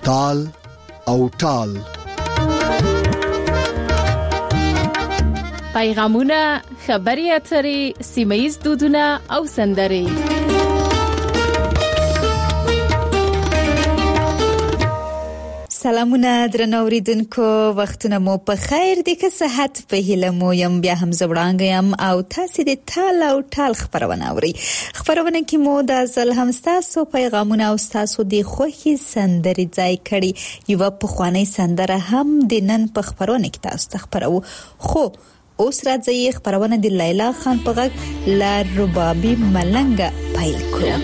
تال او ټال. پیغامونه، خبري اترې، سیمه‌ییز دودونه او سندرې. سلامونه درنو اوریدونکو، وختونه مو په خیر دي، که صحت په هیله مو یم. بیا هم زوړانګ یم او تاسو د تال او ټال خبرونه اورئ. خبرونه کې مو د ځل هم تاسو پیغامونه او تاسو د خوښي سندرې ځای کړي. یو په خواني سندره هم د نن په خبرونه کې تاسو ته خبرو. خو اوس راځي خبرونه د لیلا خان په غږ لا ربابي ملنګ پیل کړو.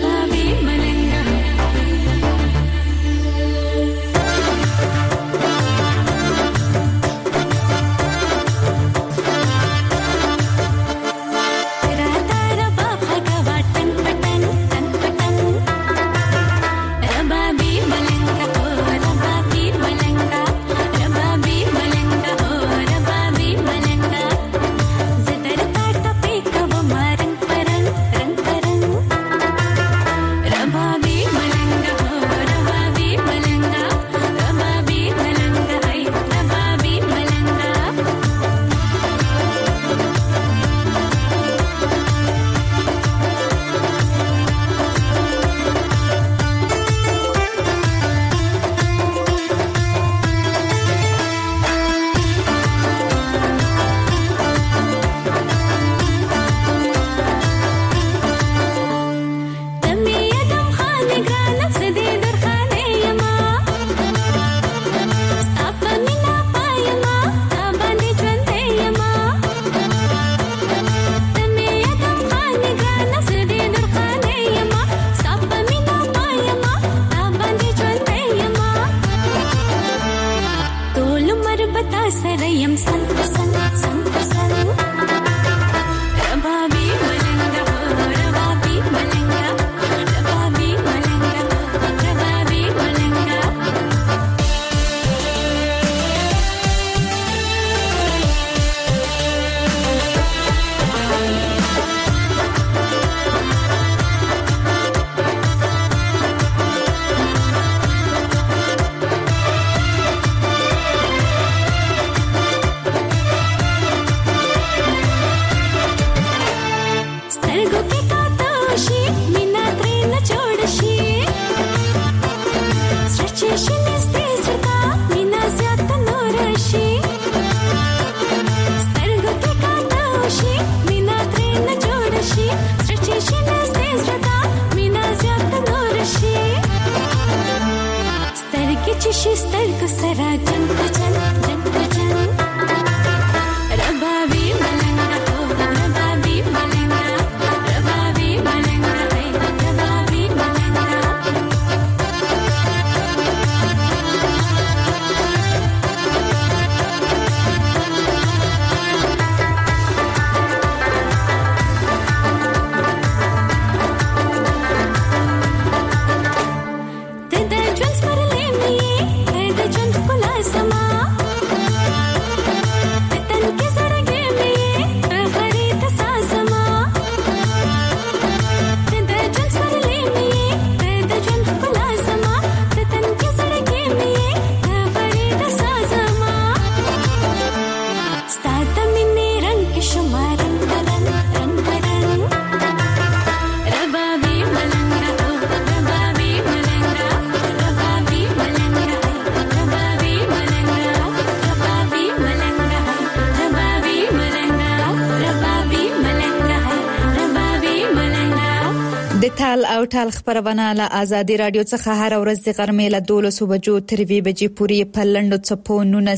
تال او ټال خبرونه له آزادي رادیو څخه هر ورځ د غرمې له 12 بجو تر 2 بجې پورې په لندو چپو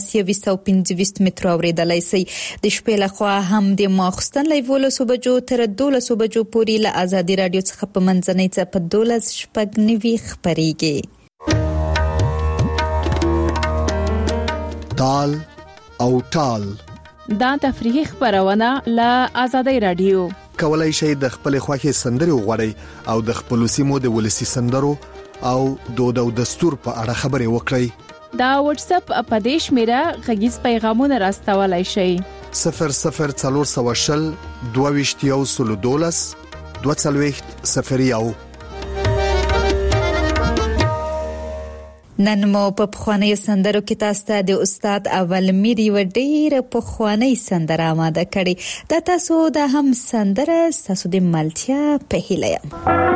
1925 متر اوریدلای شي. د شپې له خوا هم د ماخستن له 12 بجو تر 12 بجو پورې له آزادي رادیو څخه په منځنۍ چپ 12 شپږ خبريږي. تال او ټال دا تفریحي خبرونه له آزادي رادیو. کولای شئ د خپل خوښي سندري وغوړئ او د خپل سیمو د ولسی سندرو او دود او دستور په اړه خبرې وکړئ. دا واتس اپ اپدیش میرا غږیز پیغامونه راستولای شئ. 0040 2212 2201. نن مو په پخوانیو سندرو کې تاسو ته د استاد اول میر یو ډېر پخوانی سندره آماده کړي. دا تاسو د هم سندره تاسو د ملتیا په هیله یم.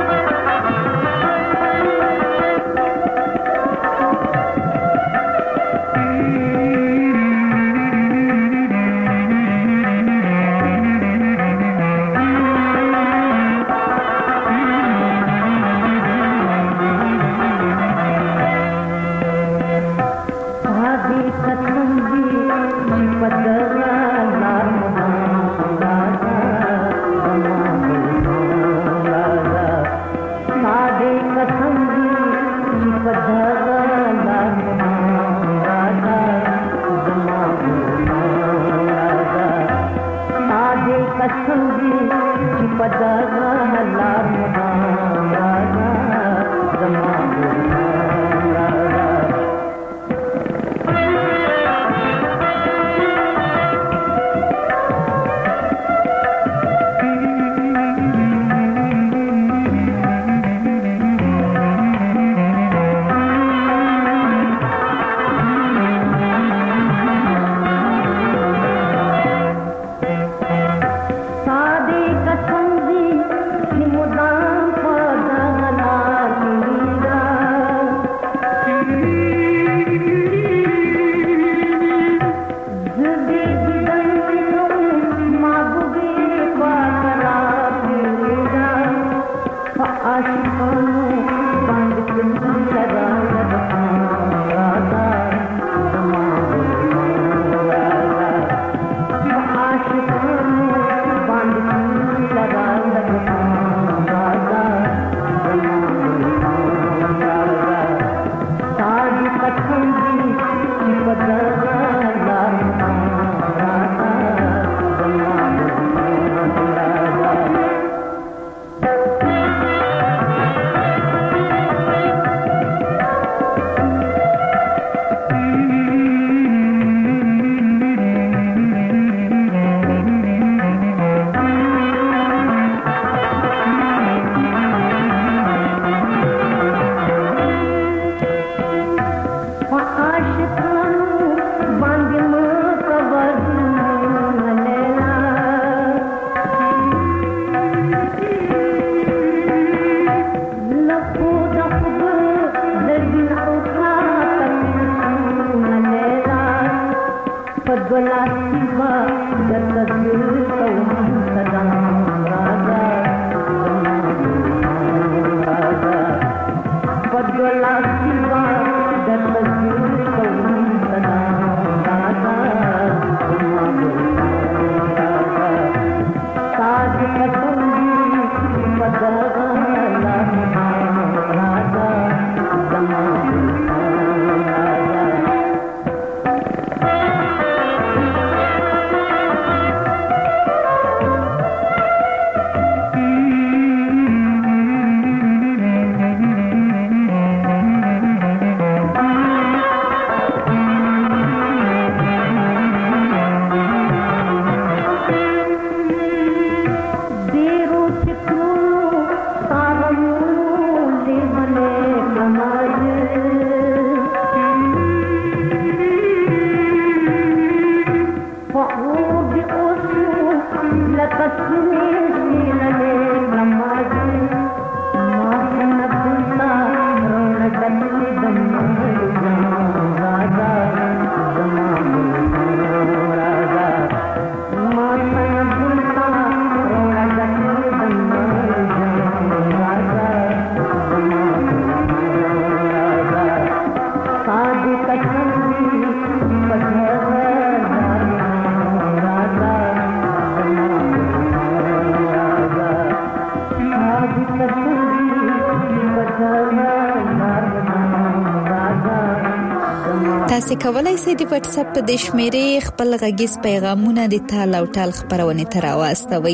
تاسو کولای شئ د واتس اپ د شمیرې خپل غږیز پیغامونه د تال او ټال خبرونه تر واستوي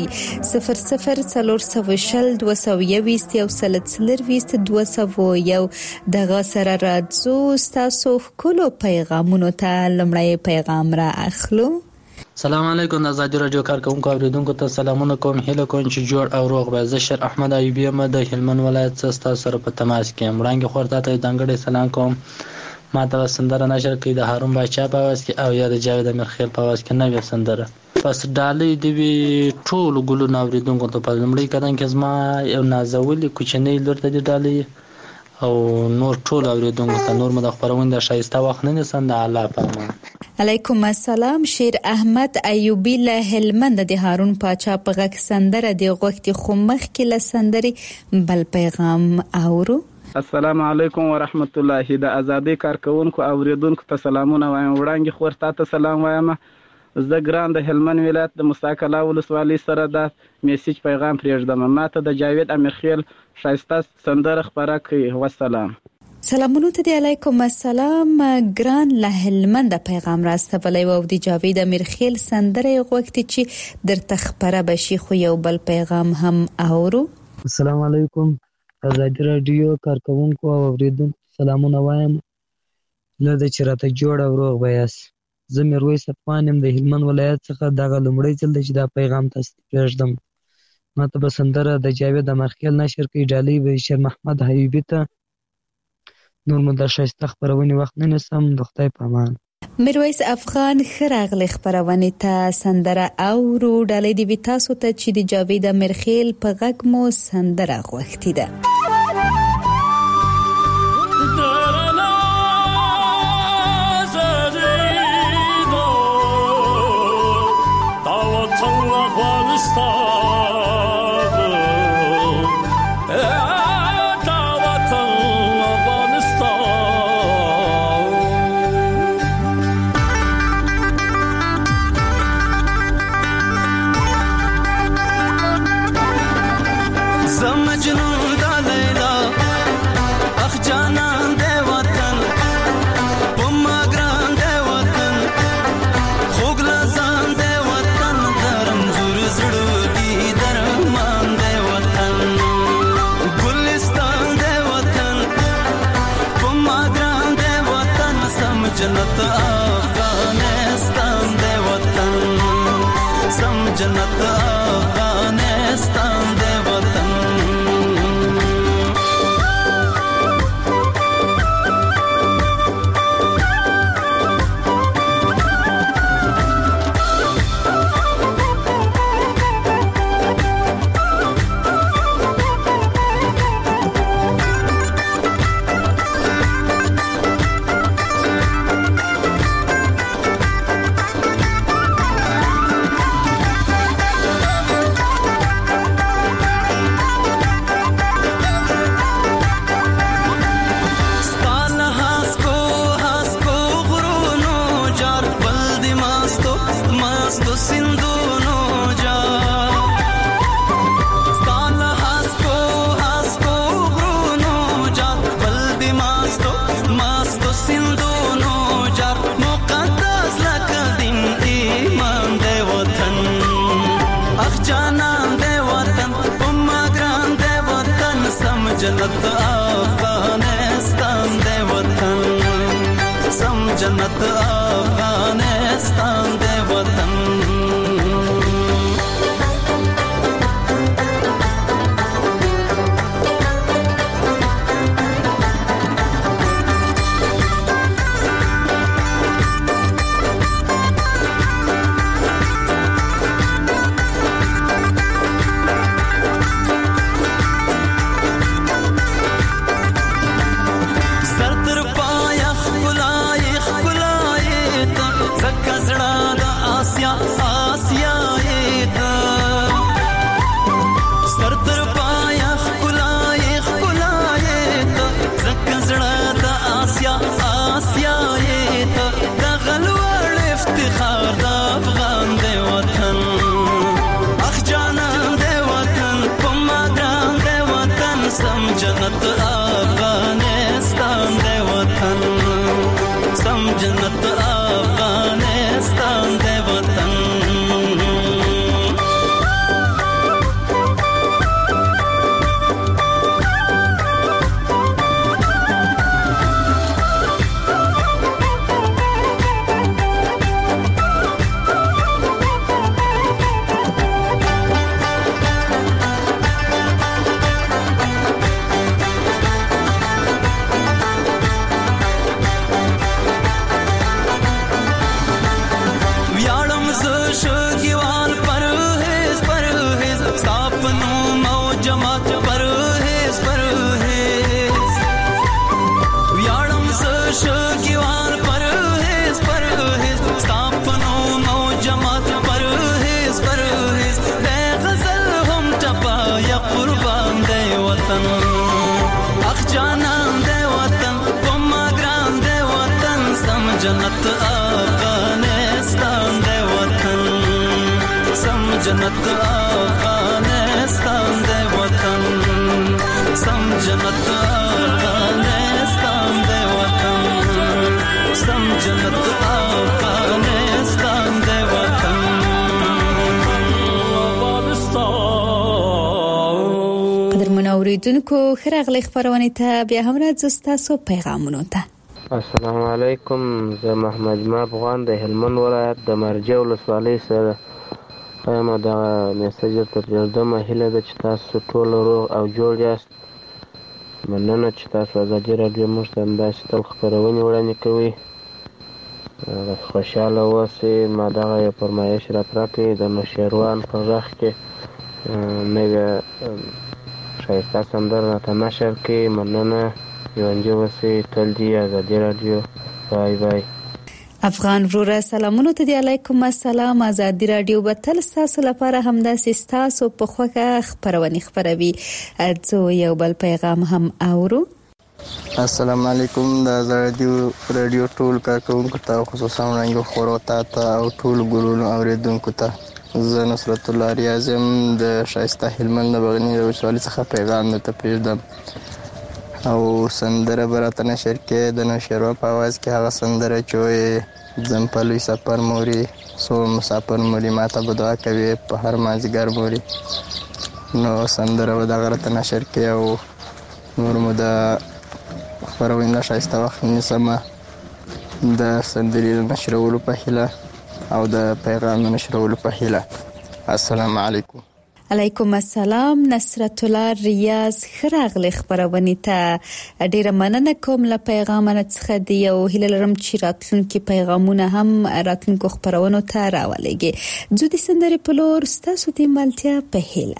002022 دغه سره راځو تاسو کولو پیغامونه ته لمړی پیغام را اخلو. سلام علیکم د ازادي رادیو کارکونکو اوریدونکو ته سلامونه کوم. هیله کوم چې جوړ او روغ به. زه شیر احمد ایوبی یم د هلمند ولایت څخه تاسو سره په تماس کې یم. وړاندې خورته ته ځانګړی سلام کوم. ما ته سندره نشر کوي د هارون باچا په आवाज کې او یا د جاوید امیرخیل په आवाज کې نوې سندره. پس ډالۍ دی وی ټول ګلو اوریدونکو ته په لمړی کدان کې زما یو نازولي کوچنی لور ته دی ډالۍ او نور ټول اوریدونکو ته نور مد خبرونه شایسته وخت نه نسند الله پامان. علیکم السلام. شیر احمد ایوبی له هلمند د هارون پاچا په غږ سندره دی غوښتي خو مخ کې له سندري بل پیغام اورو. السلام علیکم ورحمت الله. د ازادي کارکونکو اوریدونکو ته سلامونه وایم. وړاندې خورتا ته سلام وایم. زه ګران د هلمند ولایت د مستقله ولسوالۍ سره د میسج پیغام پرېږدم. ماته د جاوید امیرخیل شایسته سندره خبره کوي. والسلام. سلامونه ته دی. علیکم السلام. ګران له هلمند پیغام راستولی و د جاوید امیرخیل سندره غوښتي چې درته خبره بشي خو یو بل پیغام هم اورو. السلام علیکم ازادي رادیو کارکونکو او اوریدونکو سلامونه وایم. لږ چې راته جوړ او روغ بیاس. زه میرویس افغان یم د هلمند ولایت څخه. دغه لومړی ځل دی چې دا پیغام تاسو ته پرېږدم. ماته به سندره د جاوید امیرخیل نشر کوي. ډالۍ به شیر محمد حبیبي ته. نور مو د ښایسته خپرونې وخت نه نیسم. د خدای په امان. میرویس افغان ښه راغلی خپرونې ته. سندره اورو. ډالۍ دې وي تاسو ته چې د جاوید امیرخیل په غږ مو سندره غوښتې ده. جنت افغانستان دی وطن، سم جنت افغانستان دی وطن. جنت افغانستان دی وطن، سم جنت افغانستان دی وطن. جنت افغانستان دی وطن، سم جنت افغانستان دی وطن. جانان دے وطن کوما ګران دے وطن سم جنت افغانستان دے وطن سم جنت افغانستان دے وطن سم جنت افغانستان دے وطن سم جنت افغانستان دے وطن قدرمن اوریدونکو خراغلی خبرونه ته بیا هم راځو ستاسو پیغامونو ته. السلام علیکم، زه محمد ما افغان د هلمند ولایت د مرجع ولسوالۍ سره یم. دغه میسج تر جوړدمه هیله ده چې تاسو ټول روغ او جوړ یاست. مننه چې تاسو ازادي راډیو موږ ته همداسې تل خپرونې وړاندې کوئ. خوشحاله اوسئ. ما دغه یو فرمایش راپرکړئ د نوشیروان په غږ کې نوې ښایسته سندره راته نشر کړئ. مننه، ژوندي اوسئ. تل دې ازادي راډیو. بای بای. افغان وروره سلامونه ته دی. علیکم السلام. ازادي راډیو به تل ستاسو لپاره همداسې ستاسو په خوښه خپرونې خپروي. ځو یو بل پیغام هم اورو. السلام علیکم. د راډیو ټول کارکونکو ته خصوصا وړاندې خورو ته او ټول ګلونو اوریدونکو ته زه نصرت الله ریاض یم د ښایسته هلمند د بغنی ولسوالۍ څخه پیغام درته پرېږدم او سندره به راته نشر کړې د نوشیروان په اواز کې هغه سندره چې وایي ځم په لوی سفر مورې څو مسافر مورې ما ته به دعا کوي په هر مازدیګر مورې. نو سندره به دغه راته نشر کړې او نور مو د خپرونې نه ښایسته وخت نیسمه د سندرې نشرولو په هیله او د پیغام نشرولو په هیله. السلام علیکم. علیکم السلام. نصرت الله ریاض خراغلی خبرونه ته ډیره مننه کوم له پیغامونه څخه دی او هیله لرم چې راتلونکي پیغامونه هم راتلونکو خبرونو ته راولېږي. زه د سندرې په لور ستاسو د ملتیا په هیله.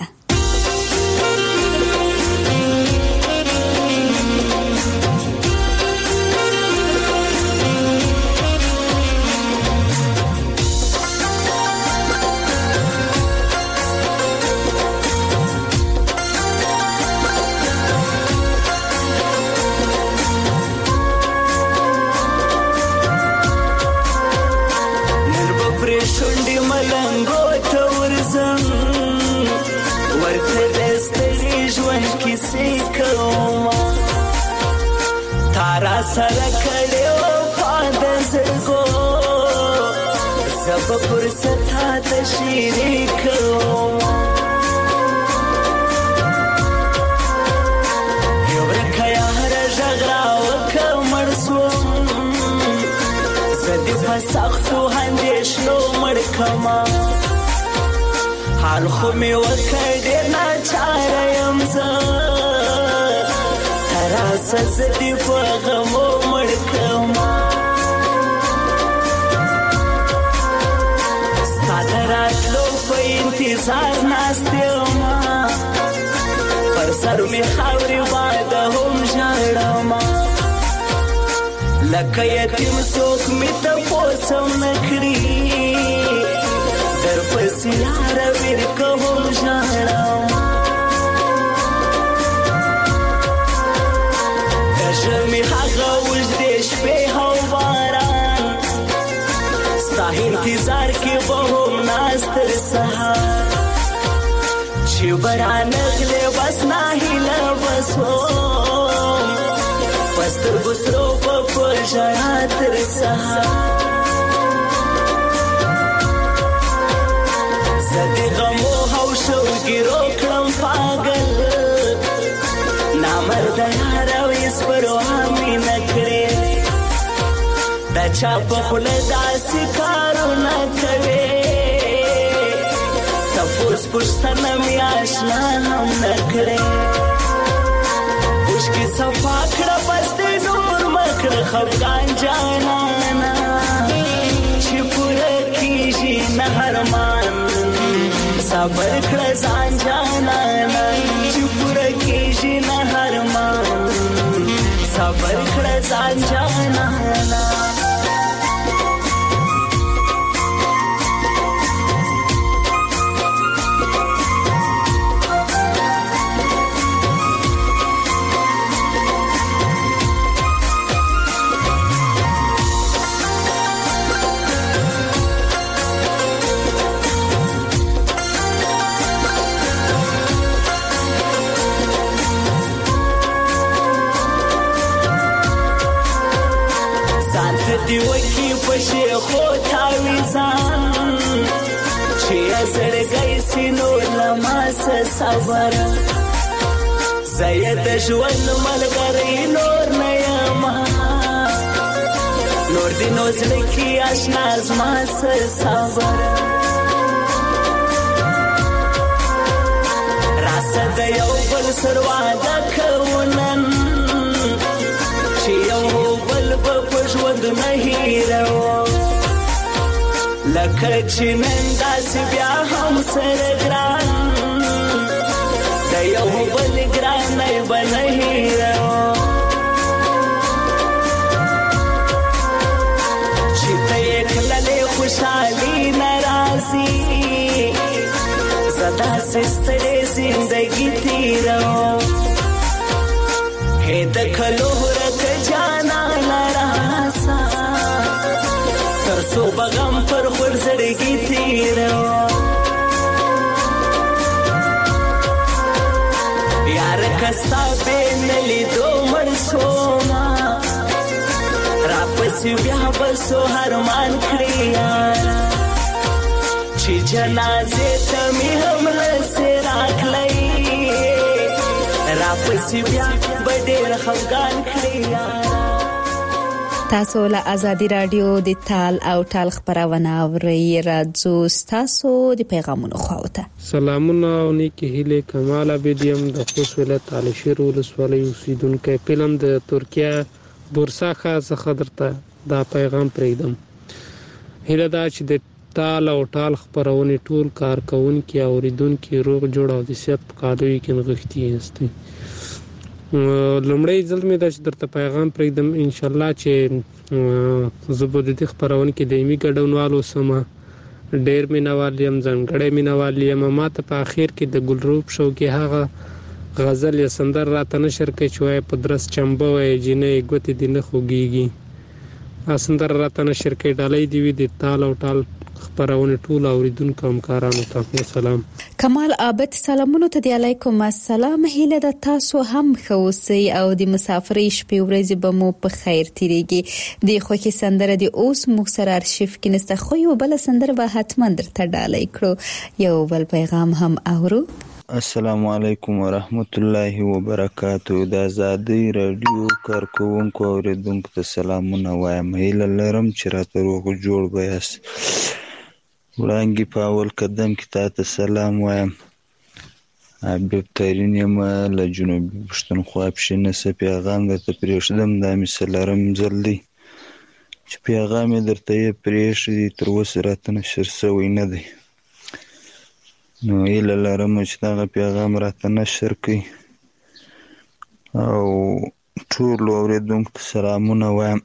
تارا سره کړي او پاد زغو زب فرصت ته شریک یو رکیا هر جغرا وکمر سو زدي فسختو هندشلو مړکما حال خو می وکړې نه چاره يم زه سزدي په غمو مړکما ستاسو راتلو په انتظار ناستېما پر سر می خاورې باد هم ژړما لکه یتیم څوک می ته پوسم نکړي در پسې لار ورکه هم ژړما می هغه وجدې شپې هو باران ستا انتظار کې به هم ناستر سهار چې برانغلې بس نه هیله بسو پستر بسرو په ژړا تر سهار زدي غمو هو شو ګیرو کړم پاگل نامرد یاروي سپرو همي نکړي دا چا په خله داسې کارونه کوي تپوس پوښتنه مې آشنا هم نکړي اوښکې صفا کړه بس دې نور مکړه خفګان جانانا چې پوره کېږي نه ارمان صبر کړه ځان جانانا چې پوره کېږي نه ارمان صبر کړه ځان جانانا پشي خو تاویزان چې زړګی سينو لما صبر زید ژوند ملګری نور نه یما نور دی نو زړه کې آشنا زما صبر راسه د یو بل سر واده کوونن چې یو بل په ژوند نه هیرو لکه چې نن داسې بیا هم سره ګران د یو بل ګران نه به نه هیرو چې ته یې کللې خوشحالي نه راځي زه داسې ستړې زندګي تېرو هې د کلو ورک جانانه راسه تر څو به غم پر خور زړګي تېرو یار کستا بې نه لیدو مړ شومه راپسې بیا به سو هرمان کړي یاره چې جنازې ته مې هم لسې راکړی راپسې بیا به ډېر خفګان کړي یاره تاسو له ازادي رادیو د تال او ټال خبرونه اورئ راځو تاسو د پیغامونو خواته سلامونه او نیکی هیله کمال عبدیم د خوست ولایت علشیر ولسوالۍ اوسیدونکو فلم د ترکیه بورسا څخه درته دا پیغام پرېږدم هیله دا چې د تال او ټال خبرونه ټول کارکونکو اوریدونکو روغ جوړ او د صحت په قالوي کې نغښتي استي لومړی ځل مې دا چې درته پیغام پرېږدم ان شاء الله چې زه به د دې خبرونه کې دایمي ګډونوال اوسم ډېر مینوال یم ځانګړی مینوال یم ما ته په اخر کې د ګلروب شو کې هغه غزل یا سندر راته نشر کوي چې وایي په درس چمبه وایي جینۍ ګوتې دې نه خوږېږي سندر راته نشر کوي ډالۍ دې وي د تال او ټال خبرونه ټول اوریدونکو همکارانو ته سلام کمال عابد سلامونه ته دی علیکم السلام هیله د تاسو هم خوسي او د مسافرۍ شپې ورځې به مو په خیر تیریږي د خوخي سندره د اوس مکسر ارشیف کې نسته خو یو بل سندره به حتما درته ډالۍ کړو یو بل پیغام هم اورو السلام علیکم ورحمت الله وبرکاتہ د آزادۍ رادیو کارکونکو اوریدونکو ته سلامونه وایم هیله لرم چې راته روغ جوړ بیاست وړانګې په اول قدم کې تاته سلام وایم حبیب ترین یم له جنوبي پښتونخوا پښینسه پیغام درته پرېږدم دا مې څلورم ځل دی چې پیغام یې درته یې پرېښی تر اوسه راته نشر شوی نه دی نو هیله لرم چې دغه پیغام راته نشر کړي او ټولو اورېدونکو ته سلامونه وایم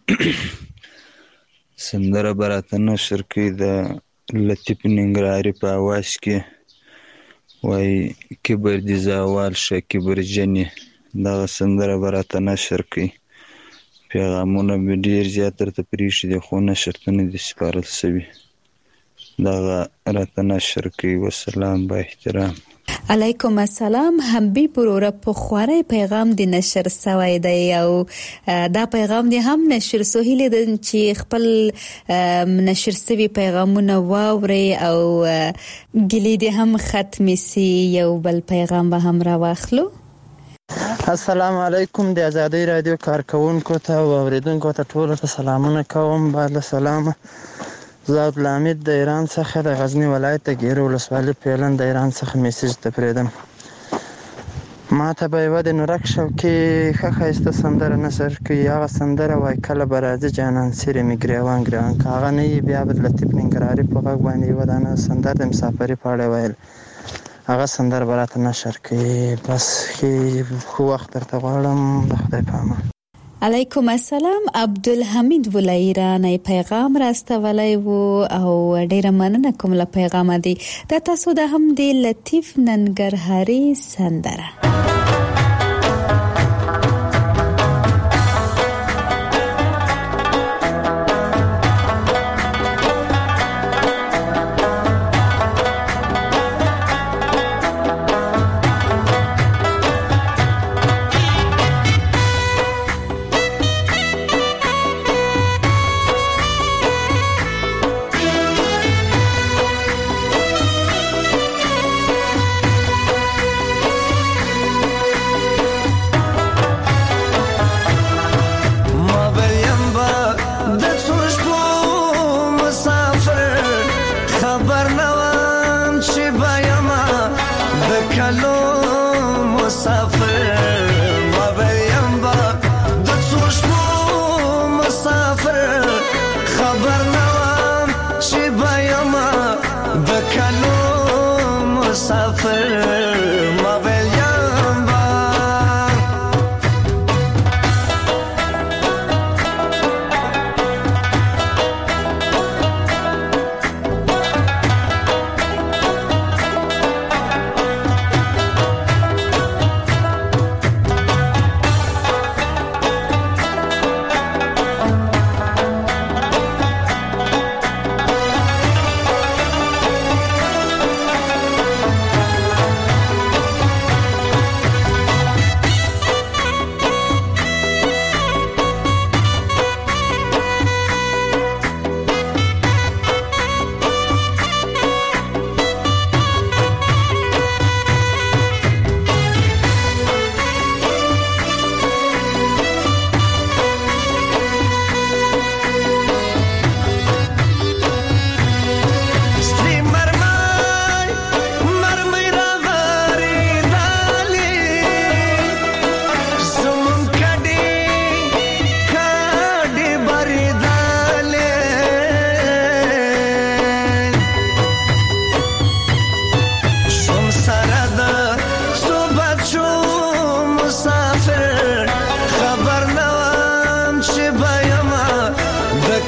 سندره به راته نشر کړي د لطیف ننګرهاري په اواز کې وایي کبر دې زوال شه کبرجنې دغه سندره به راته نشر کړي پیغامونه مې ډېر زیات درته پرېښي دي خو نشر ته نه دي سپارل شوي دغه راته نشر کړي وسلام با احترام علیکم السلام حبیب وروره په خواري پیغام دی نشر سوی دی او دا پیغام دی هم نشر سوهیل د چې خپل نشر سوي پیغامونه واوري او ګلی دی هم ختم سي یو بل پیغام به هم را واخلو السلام علیکم د آزادۍ رادیو کارکونکو ته او اوریدونکو ته ټول ته سلامونه کوم بعد سلام زه عبدالحمید د ایران څخه د غزنی ولایت د ګیرو ولسوالۍ پیلن د ایران څخه میسج ته پرېږدم ما ته به یوه د نورک شوکي ښه ښایسته سندره نشر کړي هغه سندره وایي کله به راځي جانان څیرې مې ګریوان ګریوان که هغه نه وي بیا به د لطیف ننګرهاري په غږ باندې یوه دانه سندره د مسافرۍ په اړه ویل هغه سندره به راته نشر کړي بس ښه وخت درته غواړم د خدای په امان علیکم السلام عبدالحمید ولایرانی پیغام راستولی و او ډیره مننه کوم له پیغام دی دا تاسو د هم دی لطیف ننګرهاري سندره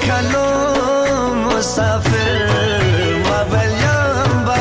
کلو مسافر ما بلیم با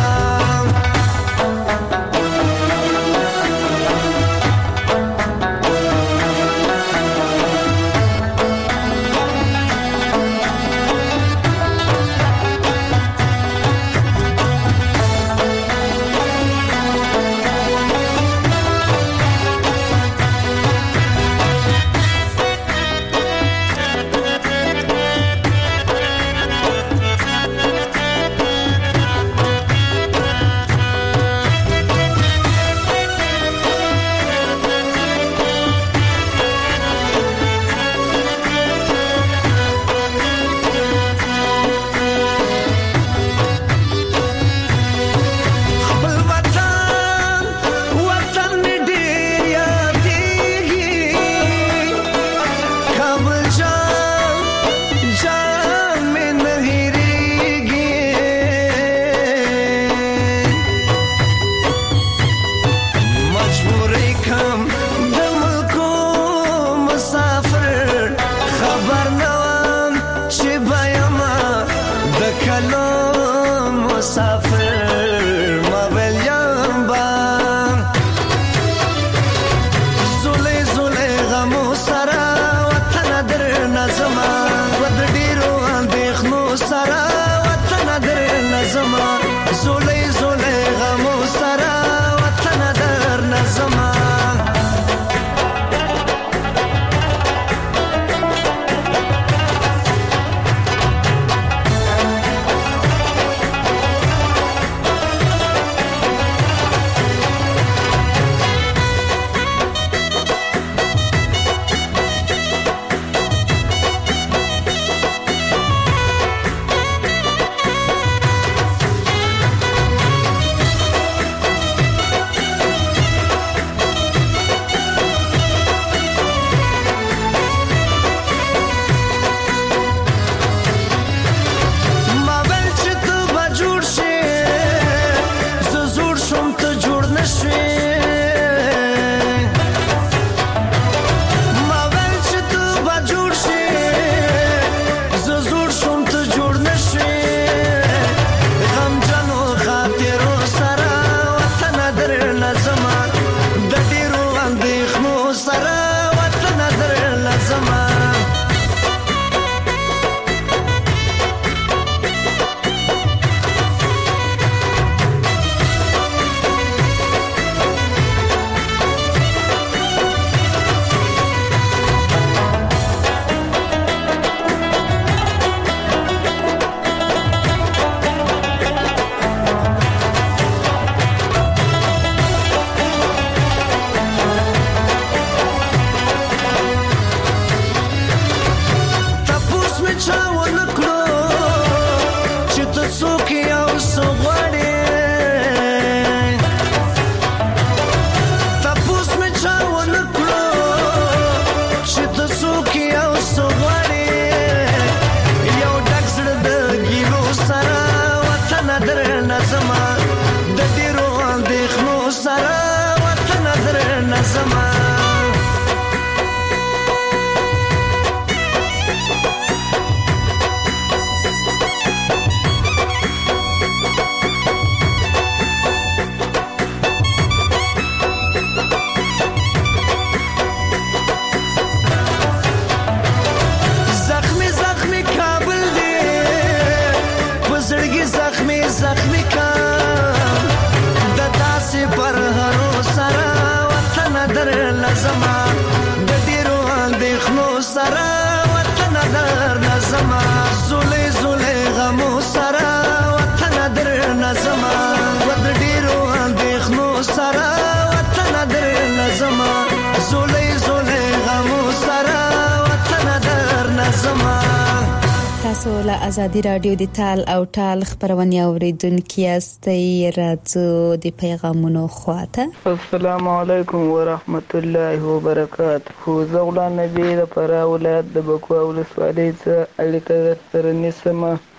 تاسو له ازادي رادیو د تال او ټال خبرونه اوریدونکو یاستئ. راځو د پیغامونو خواته. السلام علیکم ورحمت الله وبرکاته. زه غلام نبی د فراه ولایت د بکوا ولسوالۍ څخه اړیکه سره نیسم.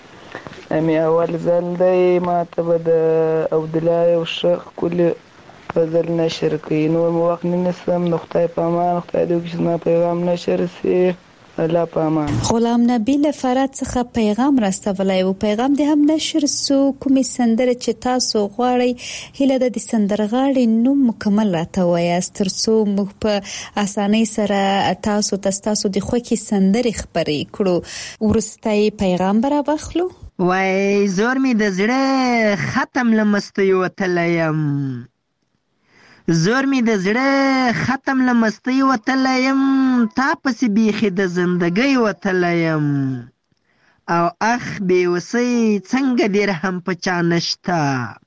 مې اول ځل دی ماته به د عبدالله یو ښه ښکلي غزل نشر کوي، نور مې وخت نه نیسم. د خدای په امان، خدای دې وکړي چې زما پیغام نشر شي. الله پامان. غلام نبی له فرات څخه پیغام راستولای او پیغام د هم نشر سو کومې سندره چې تاسو غواړئ هله د سندرغاړي نوم مکمل راته وایاست ترڅو موږ په اسانۍ سره تاسو د خوښي سندرې خبرې کړو. ورستای پیغام برابخلو. وای زور می د زړه ختم لمستي وتلیم، زور می د زړه ختم لمستي وتلیم، تا پسې بیخي د زندګۍ وتلیم، او اخ بې وسۍ څنګه ډېر هم په چا نشته،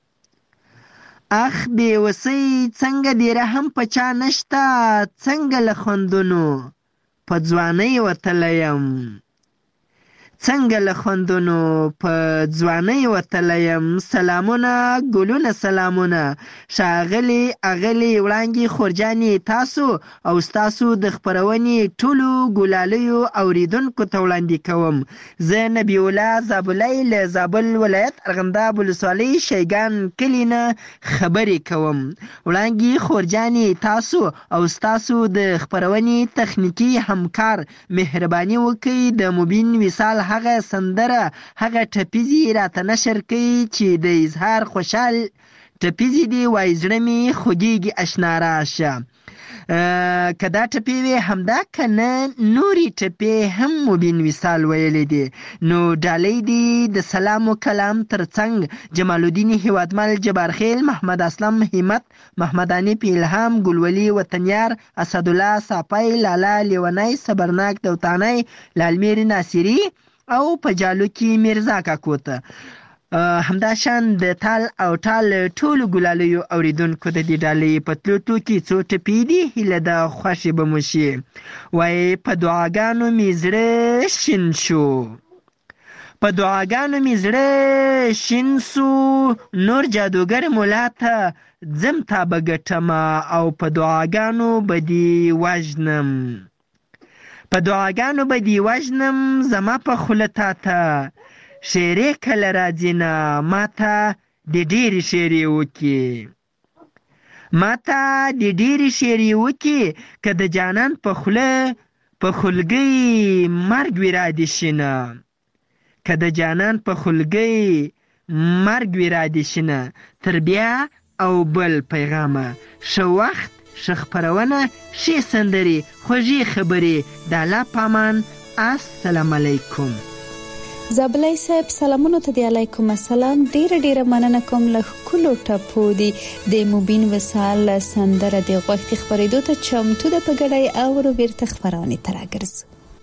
اخ بې وسۍ څنګه ډېر هم په چا نشته، څنګه له خوندونو په ځوانۍ وتلیم، څنګه له خوندونو په ځوانۍ وتلیم. سلامونه ګلونه سلامونه ښاغلي اغلي وړانګې خورجانې تاسو او ستاسو د خپرونې ټولو ګلالیو اوریدونکو ته وړاندې کوم. زه نبی الله زابلی له زابل ولایت ارغنداب ولسوالۍ شیګان کلي نه خبرې کوم. وړانګې خورجانې تاسو او ستاسو د خپرونې تخنیکي همکار مهرباني وکړئ د مبین وصال هغه سندره هغه ټپیزي راته نشر کوي چې د اظهار خوشحال ټپیزي دی وای زړه مې خوږیږي اشنا راشه. که دا ټپې وي همدا که نه نورې ټپې هم مبین وصال ویلی دي. نو ډالۍ دي د سلام و کلام ترڅنګ جمال الدین هیوادمل جبارخیل محمد اسلم همت محمد انیف الهام ګلولي وطنیار اسدالله صافی لالا لیونی صبرناک دوتانی لالمیر ناصری او په جالو کې میرزا کاکو ته همدا شان د تال او ټال ټولو ګلالیو اوریدونکو د دې ډالۍ په تلو ټوکې څو ټپې دي هیله ده خوښې به مو شي. وایي په دعاګانو مې زړه شین شو، په دعاګانو مې زړه شین سو، نور جادوګر مولا ته ځم تا به ګټمه او په دعاګانو به دې وژنم، په دعاګانو به دې وژنم زما په خوله تا ته شیرې کله راځي نه ما ته د ډېرې شیرې وکړي، ما ته د ډېرې شیرې وکړي که د جانان په خوله په خولګۍ مرګ وي را دې شي نه، که د جانان په خولګۍ مرګ وي را دې شي نه. تر بیا او بل پیغامه ښه وخت ښه خپرونه ښې سندرې خوږې خبرې د الله پامان. السلام علیکم. زابلی صاحب سلامونو ته دی علیکم السلام. ډیره مننه کوم له ښکلو ټپو دی د مبین وصال سندره د غوښتي خپرېدو ته چمتو ده په ګډۍ اورو بیرته خپرونې ته راګرځو.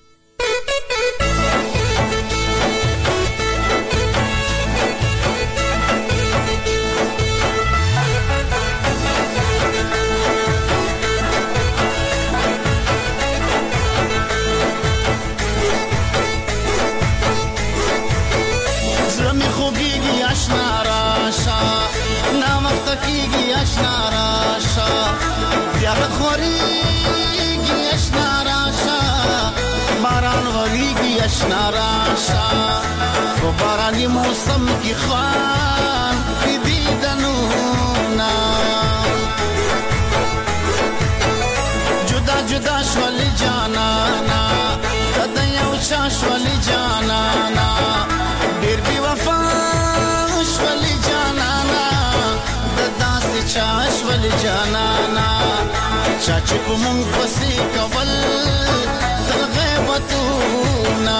اشنا راشا په باراني موسم کې خوان دې دنونا جدا جدا شول جانانا کده یو چا شول جانانا ډېر بي وفا شول جانانا داسې چا شول جانانا چا چې په مونږ پسې کول غیبتونا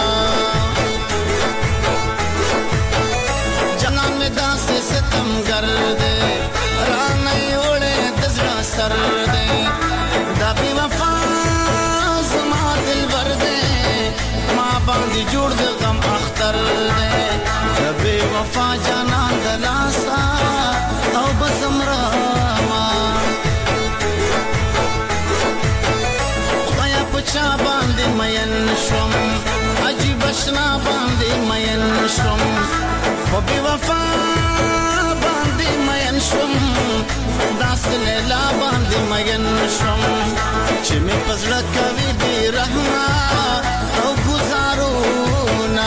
جنان میں داسے ستم گردے رانائی اوڑے دزرا سر دے دا بی وفا زما دل بردے ماں باندی جوڑ دے غم اختر دے دا بی وفا جانان دلاسا او بزم راما خدایا پچا باندې مین شوم عجیب اشنا باندې مین شوم خو بی وفا باندې مین شوم داس لیلا باندې مین شوم چې می پزړه کوي بی رحمه او گزارونا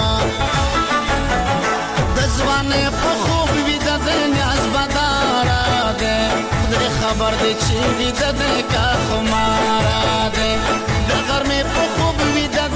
د ځوانې په خوب وي د نیاز بدارا ده خدای خبر دی چې وي د کا خمارا ده د غرمې په خوب وي د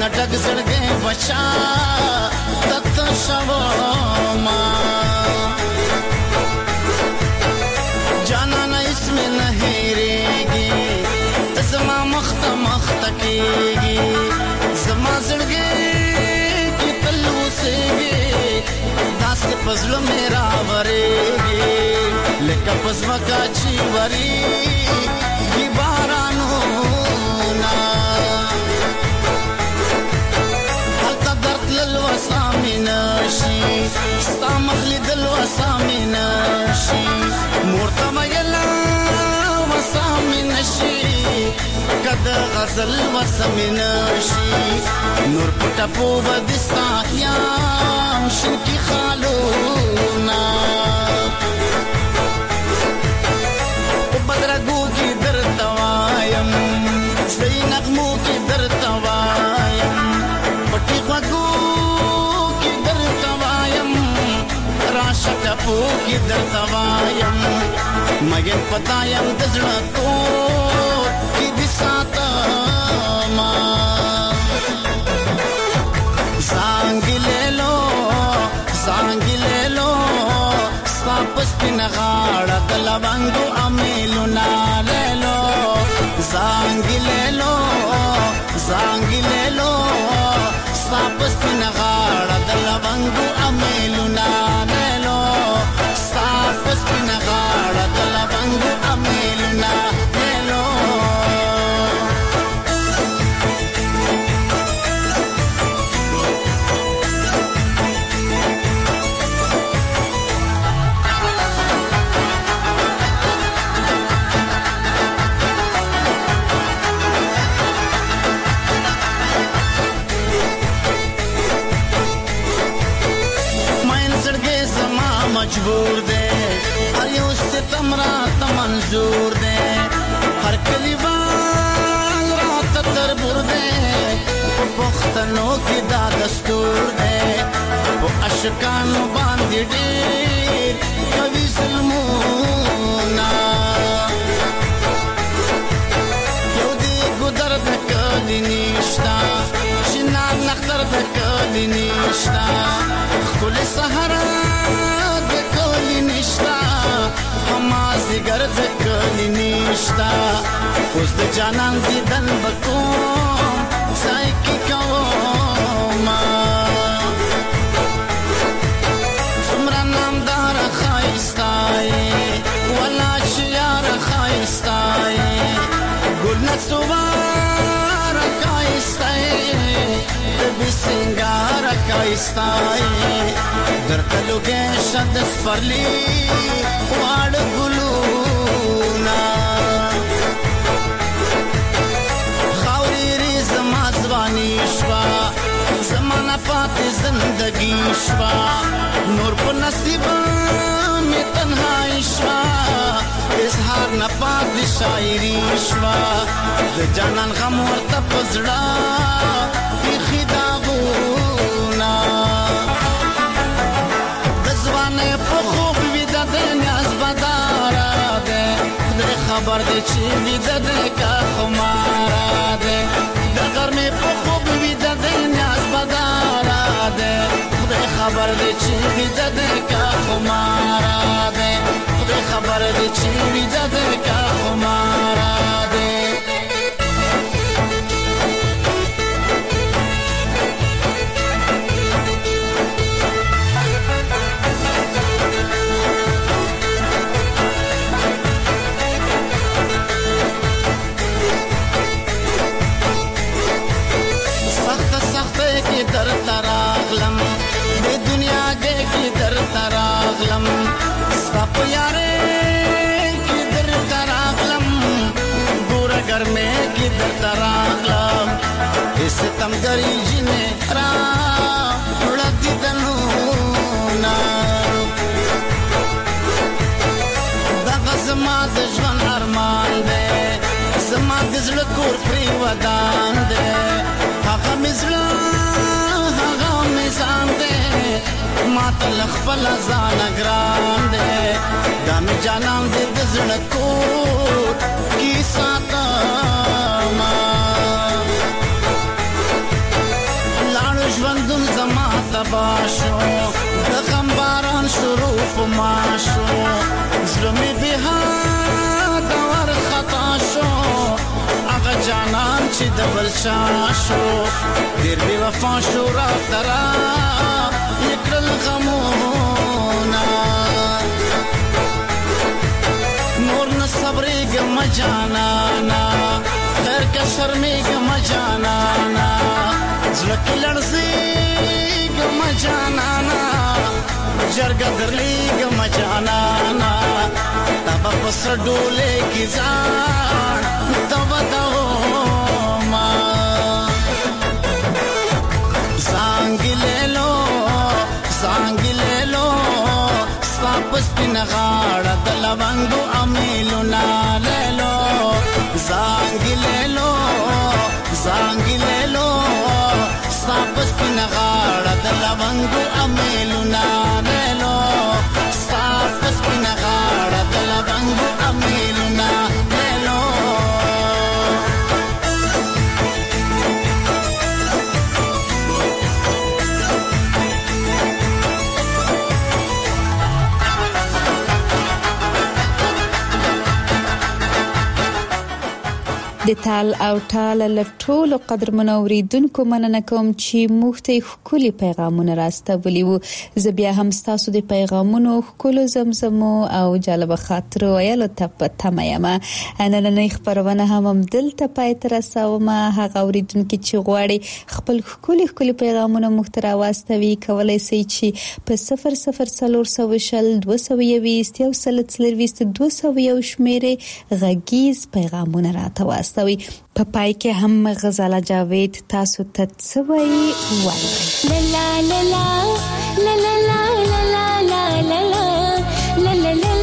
ډک زړګې بچا تت شوما جانا نه اسم نه هېرېږي زما مخته مخته کېږي زما زړګې کې تل اوسېږي داسې په زړه مې راورېږي لکه په ځمکه چې ورېږي بارانونه هلته درد تلل وسه مې نشي ستا مخ لیدل وسه مې نشي مور ته ویله وسه مې نشي که د غزل وسه مې نشي نور په ټپو به د ستا یم شنکي خالونه په بدرګو کې درته وایم صحیح نغمو کې درته وایم پټي غوږو کې درته وایم راشه ټپو کې درته وایم مګر پتا یم د زړه کور کې دې ساتما زانګې لیلو ستا په سپینه غاړه د لونګو امیلونه لیلو زانګې لیلو ستا په سپینه غاړه د لونګو امیلونه لیلو ستا په سپینه غاړه د لونګو امیلونه لیلو مجبور دے ہر یو ستم رات منظور دے ہر کلیوان رات تربور دے پختنوں کی دا دستور دے وہ اشکانو باندی ڈیر کبھی ظلمونا یو دی گدر دکلی نیشتا شنان نختر دکلی نیشتا کل سہرہ مازیګر د کلی نشتا اوس د جانان دیدن بکوم ځای کې کوم څومره نامدار ښایسته ولا چې یار ښایسته ګل نڅوار ښایسته د بې سینګار ښایسته درته لوګی شه د سپرلي واړه ګلونه خاورې رې زما ځواني شوه زما نه پاتې زندګي شوه نور په نصیب مې تنهایي شوه اظهار نه پاتې شاعري شوه د جانان غم ورته په زړه ایښي داغونه د ځوانۍ په خوب ویده دی نیاز بداره دی خدای خبر دی چې ویده دی که خماره دی د غرمې په خوب ویده دی نیاز بداره دی خدای خبر دی چې ویده دی که خماره دی خدای خبر دی چې ویده دی که خماره دی در تراغلم د دنیا کې در تراغلم سپ یاره کې در تراغلم ګور ګرمه کې در تراغلم اس تم ګری جنې را ولدي دنو نا دغه زما د ژوند ارمان دی زما د زړه کور پرې ودان دی هغه مزړه ما تل خپل ځان ګران دی دا مې جانان دې د زړه کور کې ساتما زما شو زړه مې بهاد ور خطا شو هغه جانان چې د بل چا شو ډېر بې وفا شو را ترا یکړل غمونه نور نه صبرېږم جانانا خیر که شرمېږم جانانا زړه کې لړزېږم جانانا جرګه درلېږم جانانا تا به په سره ډولې کې ځان ته ودوما زانګې لیلو ستا په سپین غاړه د لونګو امیلونه لیلو زانګې لیلو ستا په سپین غاړه د لونګو امیلونه لیلو ستا په سپین غاړه د لونګو امیلونه لیلو د تال او ټال لټولو قدرمنو اوریدونکو مننه کوم چې موږ ته ښکلي پیغامونه راستولي وو. زه بیا هم ستاسو د پیغامونو ښکلو زمزمو او جالب خاطرو ویلو ته په تمه یم. نننۍ خپرونه هم دلته پای ته رسوم. هغه اوریدونکو چې غواړي خپل ښکلي پیغامونه موږ ته راوستوي کولای شي چې په 00402021 شمیرې غږیز پیغامونه راته په پای کې هم غزاله جاوید تاسو ته څه وایي لا لا لا لا لا لا لا لا لا لا لا لا لا لا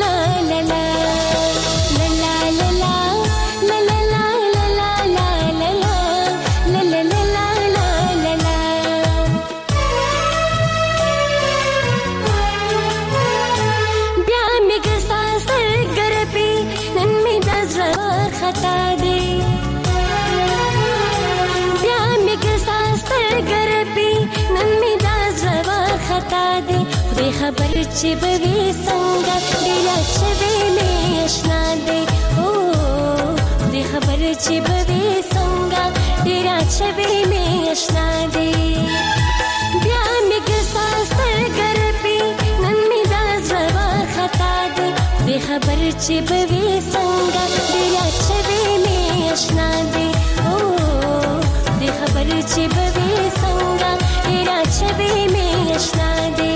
خبر چې به وي څنګه ډېر چوي مې آشنا دی او دې خبر چې به وي څنګه ډېر چوي مې آشنا دی بیا مې ګساس تر ګرپي نن مې دا زړه خطا دی دې خبر چې به وي څنګه ډېر چوي مې آشنا دی او دې خبر چې به وي څنګه ډېر چوي مې آشنا دی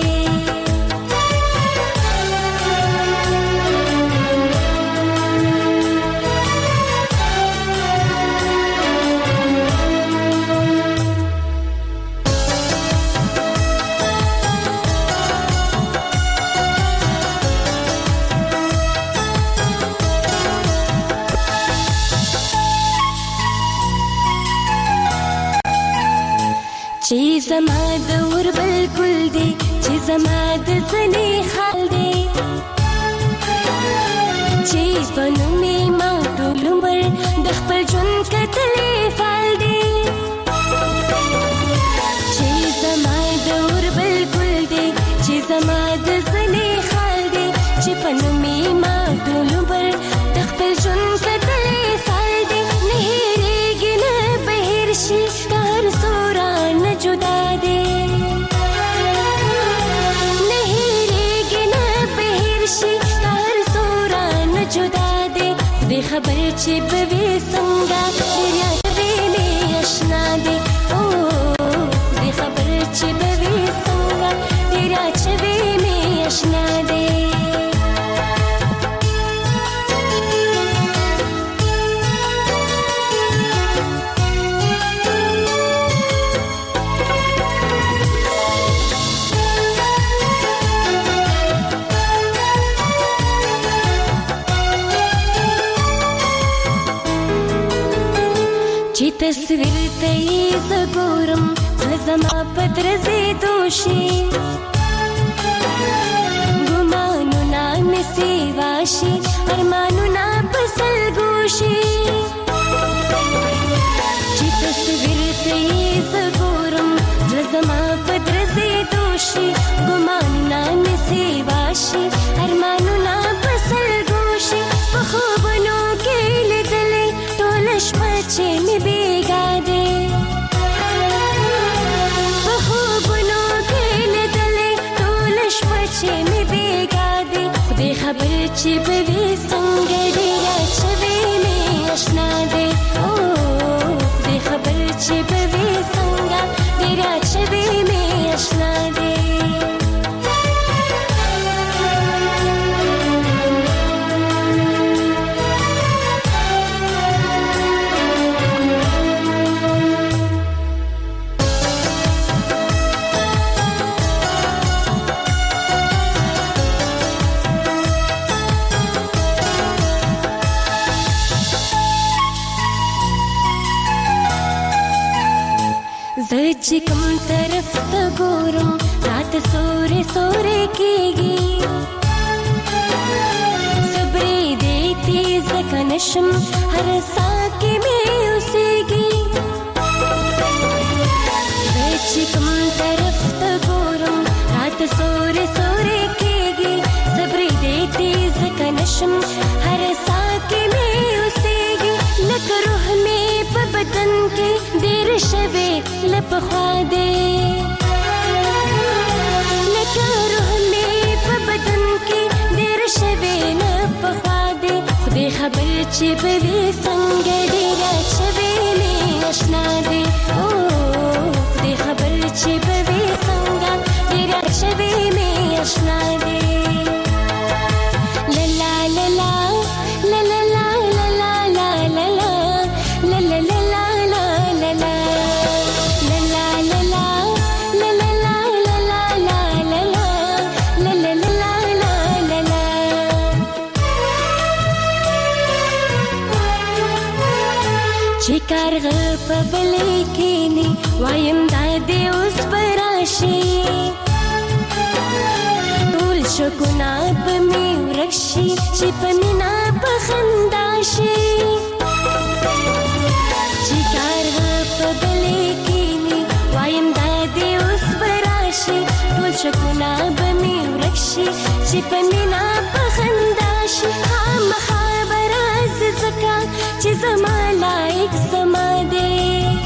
چې زما د ور بالکل دی چې زما د ځنې حال دی چې بنو می ما ټول عمر د خپل ژوند کتلې فال دی چې زما د ور بالکل دی چې زما د ځنې حال دی چې بنو می ما ټول عمر د خپل ژوند کتلې فال دی نه هېرېږي نه بهر شي هر سوران جدا دی نهیریږي نه بهر شي هر سوران جدا دی دې خبر چې به وي څنګه دریا دې مې آشنا دی او دې خبر چې به وي څنګه دریا چې مې آشنا دی تصویر ته یې زګورم زما پدرزي دوشي ګمانو نام سی واشي ارمانو نا پسل ګوشي چې تصویر ته یې زګورم زما پدرزي دوشي ګمانو نام سی واشي خبر چې به وي څنګه ډېره چوي مې اشنا دی دې خبر چې به وي څنګه ډېره چوي مې اشنا دی چې کوم طرف ته ګورم رات سورې سورې کېږي صبرې دې تیز کنشم هر ساه کې مې اوسېږي چې کوم طرف ته ګورم رات سورې سورې کېږي صبرې دې تیز کنشم هر ساه کې مې اوسېږي لکه روح مې په بدن کې ډېر شوي لپخوا دې لکه روح مې په بدن کې ډېر شوي لپخوا دې خدای خبر چې به وي څنګه ډېره چوي مې اشنا دې خدای خبر چې به وي څنګه ډېره چوي مې اشنا دې لا لا لا لا لا لا لا لا لا لا لا لا لا چې کارغه په بلې کېني وایم دا دې اوس به راشي ټول شګونه به مې ورک شي چې په مینه به خندا شي چې کارغه په بلې کېني وایم دا دې اوس به راشي ټول شګونه به مې ورک شي چې په مینه به خندا شي خامخا به راځي ځکه چې زما لایق زما دی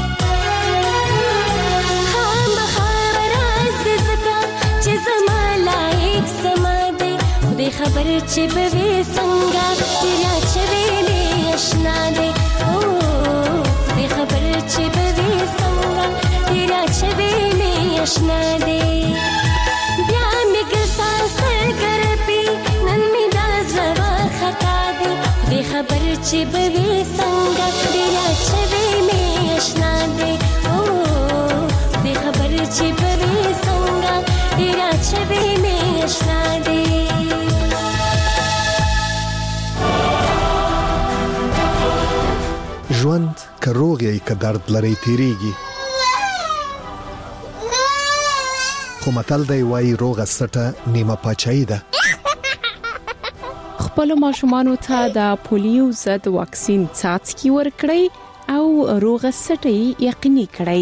خامخا به راځي ځکه چې زما لایق زما دی خدای خبر چې به وي څنګه ډېره چوي مې اشنا دی خدای خبر چې به وي څنګه ډېره چوي مې اشنا دی بیا مې ګسا سرګرپي نن مې دا زړه خطا دی خدای خبر چې به وي څنګه ډېره چوي مې اشنا دی خدای خبر چې به وي څنګه ډېره چوي مې اشنا دی ژوند که روغ یې که درد لري تیریږي خو متل دی وایي روغه سټه نیمه پاچاهي ده خپل ماشومانو ته د پولیو ضد واکسین څاڅکي ورکړئ او روغه سټه یقیني کړئ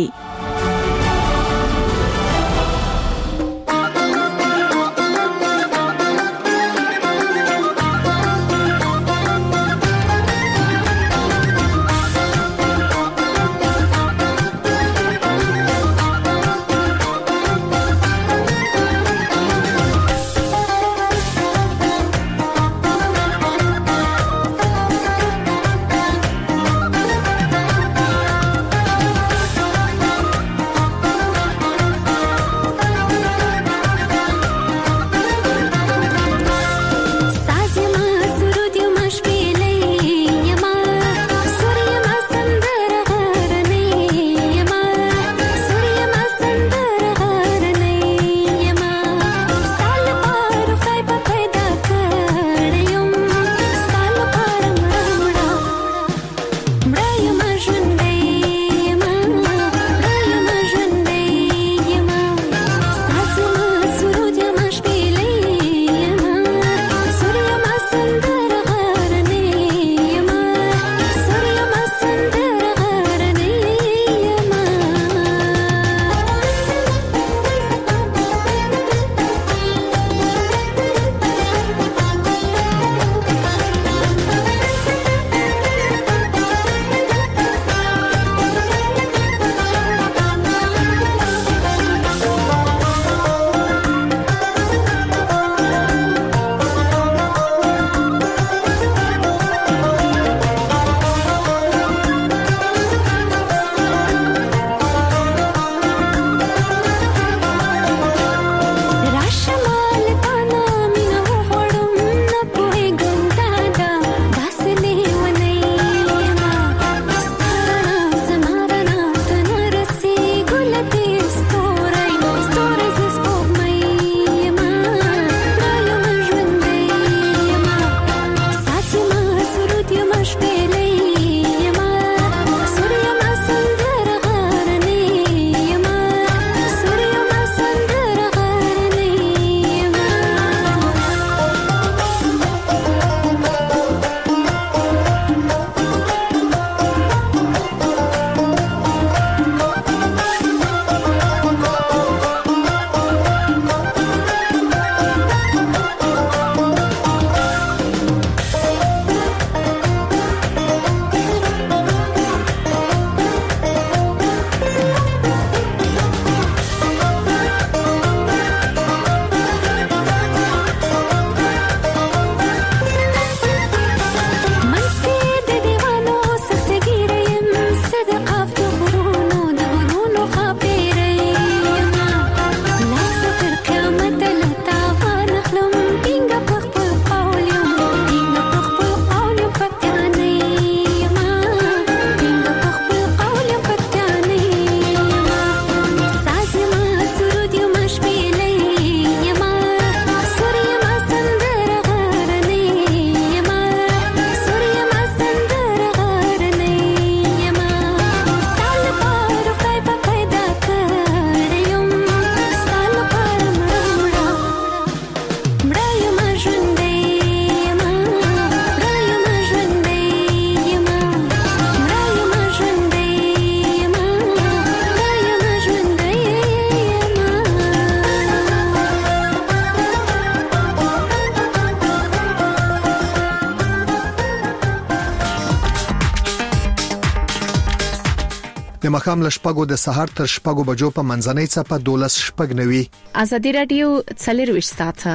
د مخام لشپګو د سهار تر شپګو بجو په منځنۍ صفه 12:09. ازادي رادیو 24 ساعته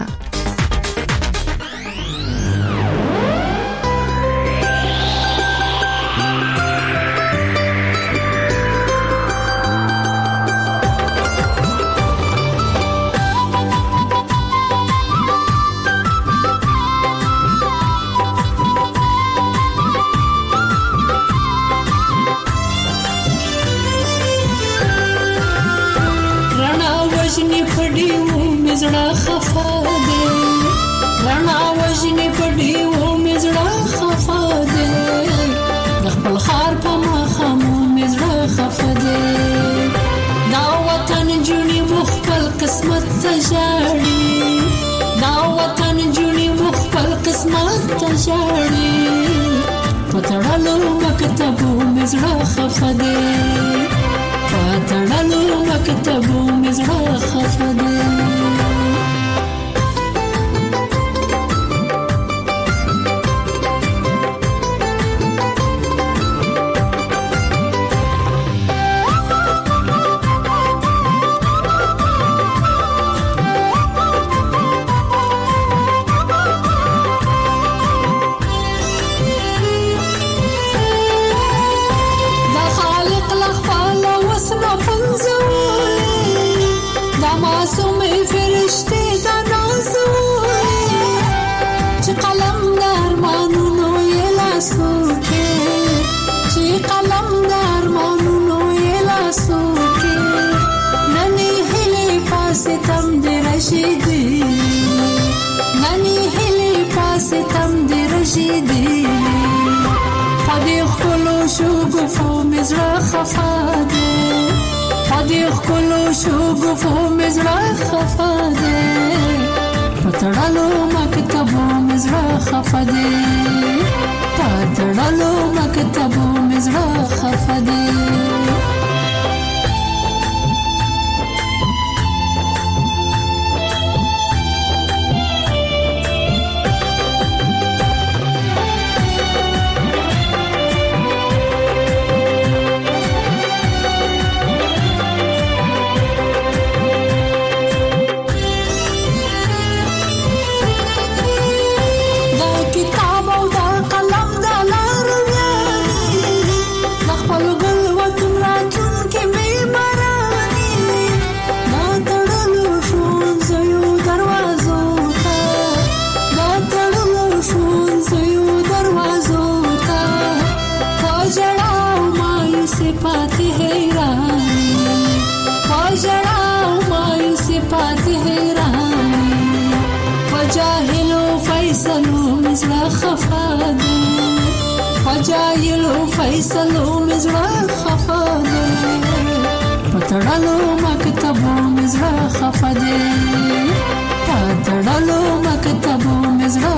وجنی پډیو مزړه خفا دے رانا وجنی پډیو مزړه خفا دے د خپل خار په مخامو مزړه خفا دے دا وطن جونی مخبل قسمت تجاړي دا وطن جونی مخبل قسمت تجاړي پتړلو مکتبو مزړه خفا دے پتړلو مکتبو مزړه خفا دے پتړلو مکتبو مزړه خفا دے پتړلو مکتبو مزړه خفا دے جاهلو فیصلو مزړه خفا دے پتړلو مکتبو مزړه خفا دے پتړلو مکتبو مزړه